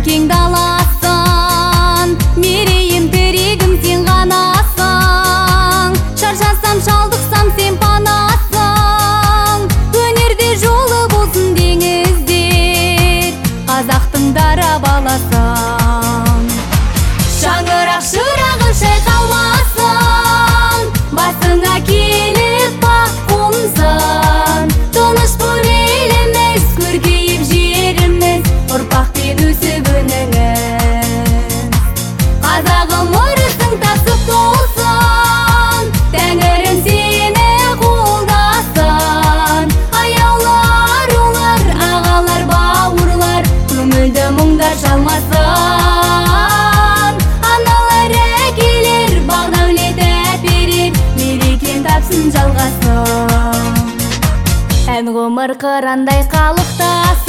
кең даласын, мерейім тірегім сен ғанасың. Шаршасам, шалдықсам сен панасың. Өнерде жолы болсын деңіздер, қазақтың дара баласың. Шаңырақ шырағы шайқалмасын, басыңа келіп бақ қонсын. Тыныш бол еліміз, көркейіп жеріміз, ұрпақпен өсіп өніңіз. Қазағым ырысың тасып толсын, Тәңірім сені қолдасын. Аяулы арулар, ағалар, бауырлар, көңілді мұңдар шалмасын. Аналар, әкелер, бақ-дәулет әперер, мерекен тапсын жалғасын. Ән ғұмыр қырандай қалықтасын.